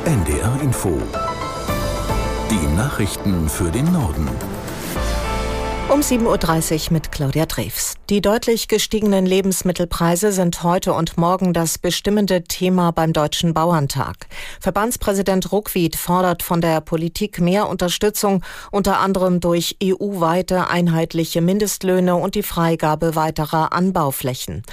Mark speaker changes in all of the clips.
Speaker 1: NDR Info. Die Nachrichten für den Norden.
Speaker 2: Um 7.30 Uhr mit Claudia Drews. Die deutlich gestiegenen Lebensmittelpreise sind heute und morgen das bestimmende Thema beim Deutschen Bauerntag. Verbandspräsident Ruckwied fordert von der Politik mehr Unterstützung, unter anderem durch EU-weite einheitliche Mindestlöhne und die Freigabe weiterer Anbauflächen.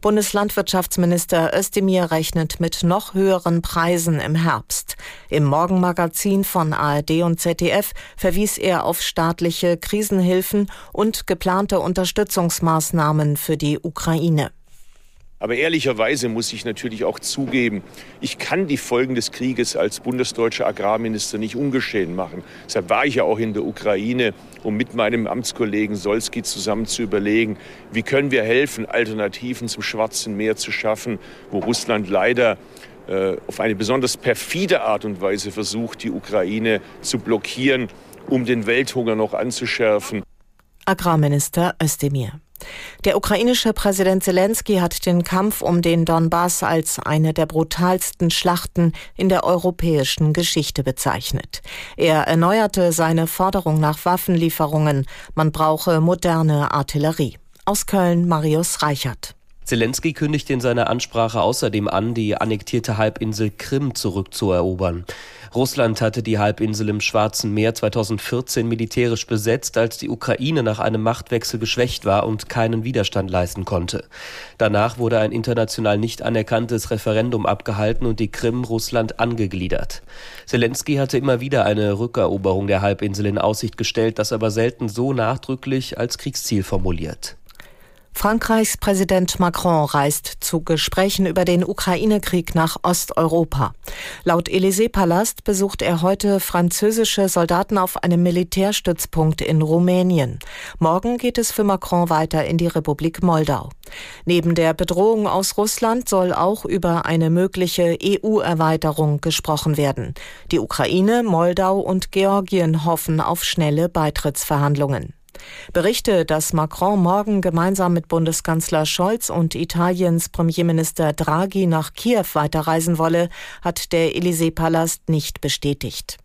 Speaker 2: Bundeslandwirtschaftsminister Özdemir rechnet mit noch höheren Preisen im Herbst. Im Morgenmagazin von ARD und ZDF verwies er auf staatliche Krisenhilfen und geplante Unterstützungsmaßnahmen für die Ukraine.
Speaker 3: Aber ehrlicherweise muss ich natürlich auch zugeben, ich kann die Folgen des Krieges als bundesdeutscher Agrarminister nicht ungeschehen machen. Deshalb war ich ja auch in der Ukraine, um mit meinem Amtskollegen Solski zusammen zu überlegen, wie können wir helfen, Alternativen zum Schwarzen Meer zu schaffen, wo Russland leider auf eine besonders perfide Art und Weise versucht, die Ukraine zu blockieren, um den Welthunger noch anzuschärfen.
Speaker 2: Agrarminister Özdemir. Der ukrainische Präsident Selenskyj hat den Kampf um den Donbass als eine der brutalsten Schlachten in der europäischen Geschichte bezeichnet. Er erneuerte seine Forderung nach Waffenlieferungen. Man brauche moderne Artillerie. Aus Köln Marius Reichert.
Speaker 4: Selenskyj kündigte in seiner Ansprache außerdem an, die annektierte Halbinsel Krim zurückzuerobern. Russland hatte die Halbinsel im Schwarzen Meer 2014 militärisch besetzt, als die Ukraine nach einem Machtwechsel geschwächt war und keinen Widerstand leisten konnte. Danach wurde ein international nicht anerkanntes Referendum abgehalten und die Krim Russland angegliedert. Selenskyj hatte immer wieder eine Rückeroberung der Halbinsel in Aussicht gestellt, das aber selten so nachdrücklich als Kriegsziel formuliert.
Speaker 2: Frankreichs Präsident Macron reist zu Gesprächen über den Ukraine-Krieg nach Osteuropa. Laut Élysée-Palast besucht er heute französische Soldaten auf einem Militärstützpunkt in Rumänien. Morgen geht es für Macron weiter in die Republik Moldau. Neben der Bedrohung aus Russland soll auch über eine mögliche EU-Erweiterung gesprochen werden. Die Ukraine, Moldau und Georgien hoffen auf schnelle Beitrittsverhandlungen. Berichte, dass Macron morgen gemeinsam mit Bundeskanzler Scholz und Italiens Premierminister Draghi nach Kiew weiterreisen wolle, hat der Élysée-Palast nicht bestätigt.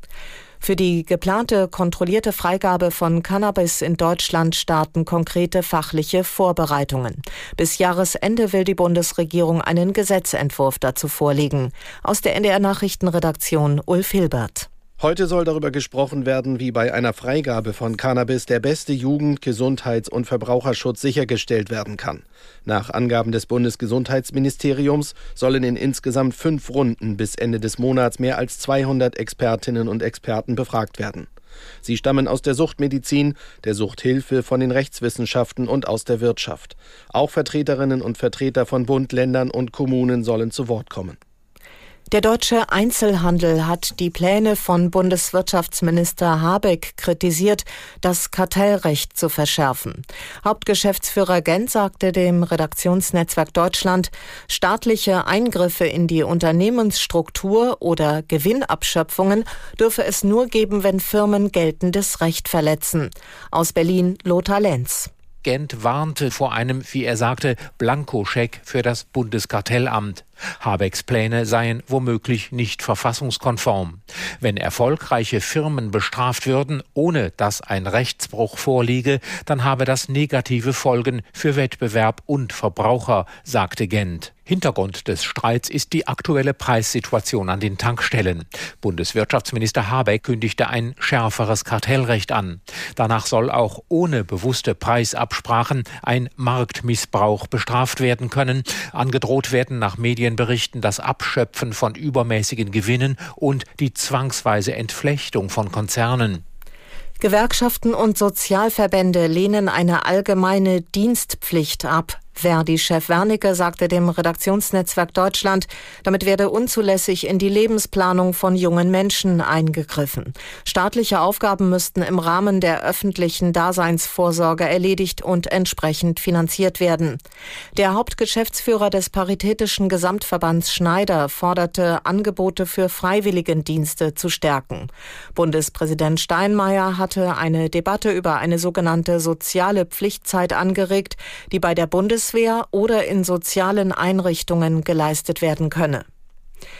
Speaker 2: Für die geplante kontrollierte Freigabe von Cannabis in Deutschland starten konkrete fachliche Vorbereitungen. Bis Jahresende will die Bundesregierung einen Gesetzentwurf dazu vorlegen. Aus der NDR-Nachrichtenredaktion Ulf Hilbert.
Speaker 5: Heute soll darüber gesprochen werden, wie bei einer Freigabe von Cannabis der beste Jugend-, Gesundheits- und Verbraucherschutz sichergestellt werden kann. Nach Angaben des Bundesgesundheitsministeriums sollen in insgesamt 5 Runden bis Ende des Monats mehr als 200 Expertinnen und Experten befragt werden. Sie stammen aus der Suchtmedizin, der Suchthilfe, von den Rechtswissenschaften und aus der Wirtschaft. Auch Vertreterinnen und Vertreter von Bund, Ländern und Kommunen sollen zu Wort kommen.
Speaker 2: Der deutsche Einzelhandel hat die Pläne von Bundeswirtschaftsminister Habeck kritisiert, das Kartellrecht zu verschärfen. Hauptgeschäftsführer Gent sagte dem Redaktionsnetzwerk Deutschland, staatliche Eingriffe in die Unternehmensstruktur oder Gewinnabschöpfungen dürfe es nur geben, wenn Firmen geltendes Recht verletzen. Aus Berlin Lothar Lenz.
Speaker 6: Gent warnte vor einem, wie er sagte, Blankoscheck für das Bundeskartellamt. Habecks Pläne seien womöglich nicht verfassungskonform. Wenn erfolgreiche Firmen bestraft würden, ohne dass ein Rechtsbruch vorliege, dann habe das negative Folgen für Wettbewerb und Verbraucher, sagte Gent. Hintergrund des Streits ist die aktuelle Preissituation an den Tankstellen. Bundeswirtschaftsminister Habeck kündigte ein schärferes Kartellrecht an. Danach soll auch ohne bewusste Preisabsprachen ein Marktmissbrauch bestraft werden können. Angedroht werden nach Medienberichten das Abschöpfen von übermäßigen Gewinnen und die zwangsweise Entflechtung von Konzernen.
Speaker 2: Gewerkschaften und Sozialverbände lehnen eine allgemeine Dienstpflicht ab. Verdi-Chef Wernicke sagte dem Redaktionsnetzwerk Deutschland, damit werde unzulässig in die Lebensplanung von jungen Menschen eingegriffen. Staatliche Aufgaben müssten im Rahmen der öffentlichen Daseinsvorsorge erledigt und entsprechend finanziert werden. Der Hauptgeschäftsführer des Paritätischen Gesamtverbands Schneider forderte, Angebote für Freiwilligendienste zu stärken. Bundespräsident Steinmeier hatte eine Debatte über eine sogenannte soziale Pflichtzeit angeregt, die bei der Bundeswehr oder in sozialen Einrichtungen geleistet werden könne.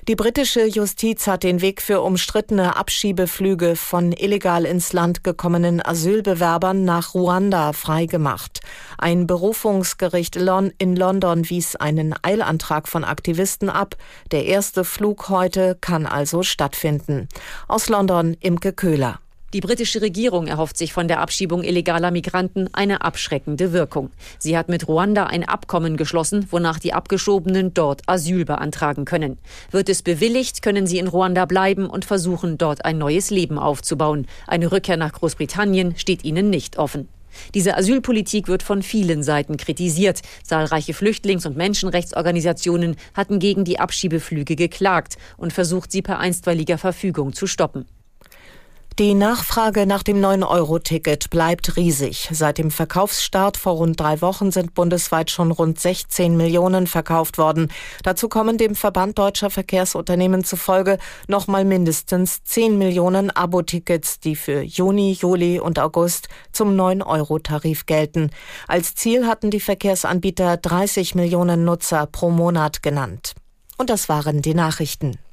Speaker 2: Die britische Justiz hat den Weg für umstrittene Abschiebeflüge von illegal ins Land gekommenen Asylbewerbern nach Ruanda freigemacht. Ein Berufungsgericht in London wies einen Eilantrag von Aktivisten ab. Der erste Flug heute kann also stattfinden. Aus London Imke Köhler.
Speaker 7: Die britische Regierung erhofft sich von der Abschiebung illegaler Migranten eine abschreckende Wirkung. Sie hat mit Ruanda ein Abkommen geschlossen, wonach die Abgeschobenen dort Asyl beantragen können. Wird es bewilligt, können sie in Ruanda bleiben und versuchen, dort ein neues Leben aufzubauen. Eine Rückkehr nach Großbritannien steht ihnen nicht offen. Diese Asylpolitik wird von vielen Seiten kritisiert. Zahlreiche Flüchtlings- und Menschenrechtsorganisationen hatten gegen die Abschiebeflüge geklagt und versucht, sie per einstweiliger Verfügung zu stoppen.
Speaker 2: Die Nachfrage nach dem 9-Euro-Ticket bleibt riesig. Seit dem Verkaufsstart vor rund 3 Wochen sind bundesweit schon rund 16 Millionen verkauft worden. Dazu kommen dem Verband Deutscher Verkehrsunternehmen zufolge nochmal mindestens 10 Millionen Abo-Tickets, die für Juni, Juli und August zum 9-Euro-Tarif gelten. Als Ziel hatten die Verkehrsanbieter 30 Millionen Nutzer pro Monat genannt. Und das waren die Nachrichten.